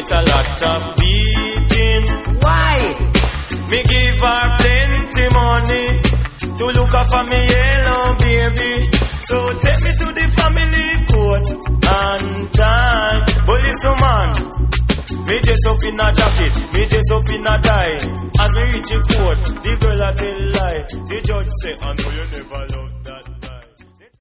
get a lot of beating. Why? Me give her plenty money to look after me yellow baby. So take me to the family court and time. But listen man, me dress up in a jacket, me dress up in a tie. As me reach the court, the girl a tell lie. The judge say, I know you never loved